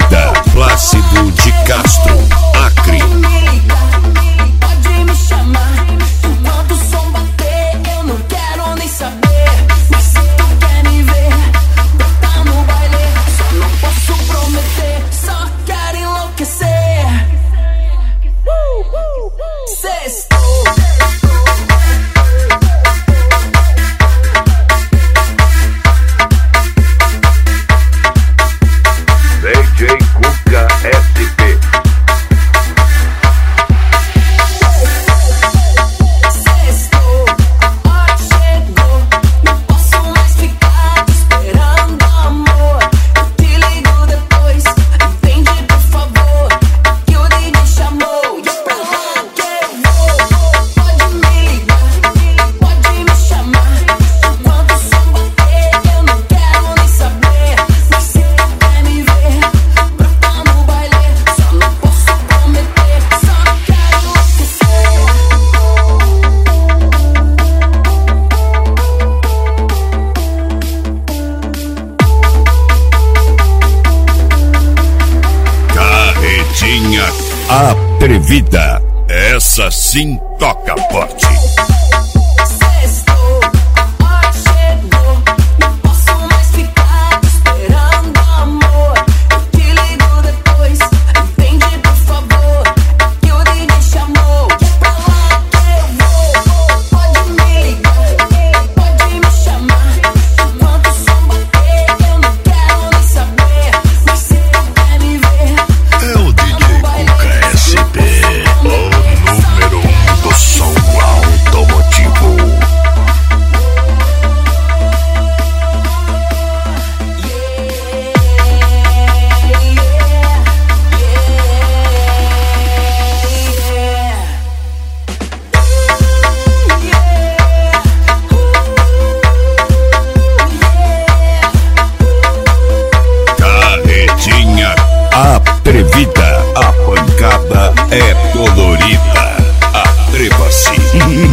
Atrevida, Plácido de Castro, Acre. Pode me chamar, enquanto o som bater, eu não quero nem saber. Mas se tu quer me ver, bota no baile. Só não posso prometer, só quero enlouquecer. Sextou. DJ Cuca SP. Sextou, a hora chegou. Não posso mais ficar te esperando, amor. Eu te ligo depois, entende por favor. Que o DJ chamou e é pra lá que eu vou. Pode me ligar, pode me chamar. Enquanto o som bater, eu não quero nem saber. Mas se tu quer me ver, brota no baile. Só não posso prometer, só quero enlouquecer. Carretinha Atrevida, essa sim toca forte. Sextou, a hora chegou. Não posso mais ficar te esperando, amor. Eu te ligo depois, entende por favor. Que o DJ chamou e é pra lá que eu vou. Pode me ligar, pode me chamar. Enquanto o som bater, eu não quero nem saber. Mas se tu quer me ver, É o DJ Cuca SP, o número 1 do som automotivo. Carretinha Atrevida, a pancada é dolorida. Atreva-se.